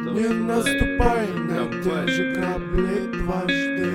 Не наступай на те же грабли дважды.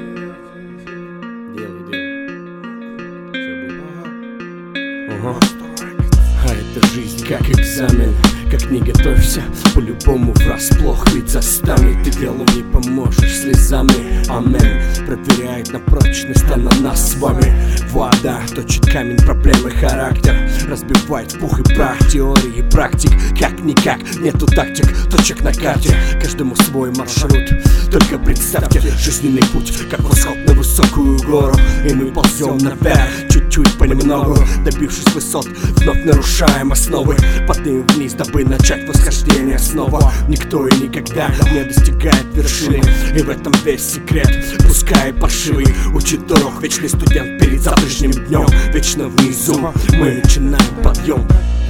А это жизнь как экзамен, как не готовься, по-любому врасплох ведь застанет. Ты делу не поможешь слезами, амен. Проверяет на прочность, а на нас с вами вода точит камень, проблемы характер разбивает в пух и прах. Теории и практик, как-никак, нету тактик, точек на карте. Каждому свой маршрут, только представьте жизненный путь, как восход на высокую гору. И мы ползем наверх, чуть-чуть понемногу, добившись высот, вновь нарушаем основы. Падаем вниз, дабы начать восхождение снова. Никто и никогда не достигает вершины, и в этом весь секрет. Пускай паршивый учит урок, вечный студент перед завтрашним днем. Вечно внизу мы начинаем подъем.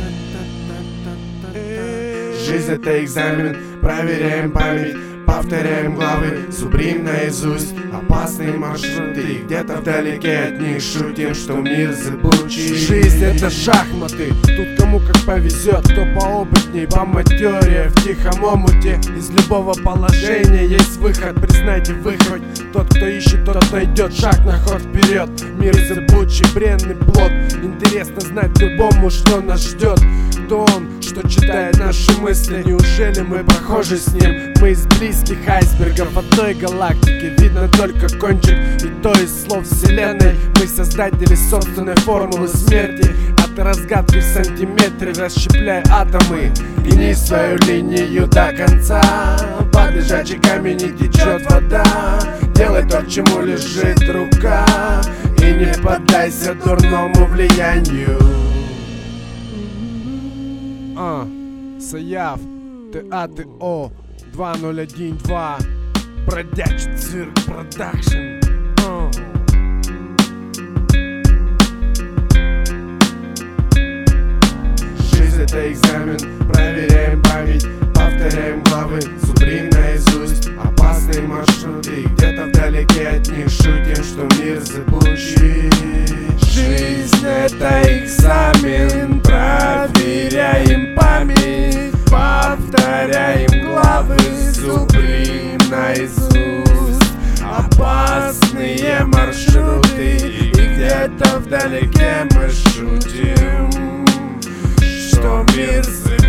Жизнь — это экзамен, проверяем память, повторяем главы, зубрим наизусть опасные маршруты, и где-то вдалеке от них шутим, что мир зыбучий. Жизнь — это шахматы, тут кому как повезет, кто поопытней, поматерее. В тихом омуте из любого положения есть выход, признайте выход. Тот, кто ищет, тот найдет, шаг на ход вперед. Мир зыбучий, бренный плод, интересно знать любому, что нас ждет. Кто он, что читает наши мысли, неужели мы похожи с ним? Мы из близких айсбергов одной галактики, видно только кончик, и то из слов вселенной. Мы создатели собственной формулы смерти, от разгадки в сантиметре расщепляя атомы. Гни свою линию до конца, под лежачий камень не течет вода. Делай то, к чему лежит рука, и не поддайся дурному влиянию. Саяв, ТАТО 2012, бродячий цирк продакшн. Жизнь — это экзамен, проверяем память, повторяем главы, зубрим наизусть опасные маршруты, и где-то вдалеке от них шутим, что мир зыбучий. Жизнь — это экзамен, проверяем память, повторяем главы, зубрим наизусть опасные маршруты, и где-то вдалеке мы шутим, что мир зыбучий.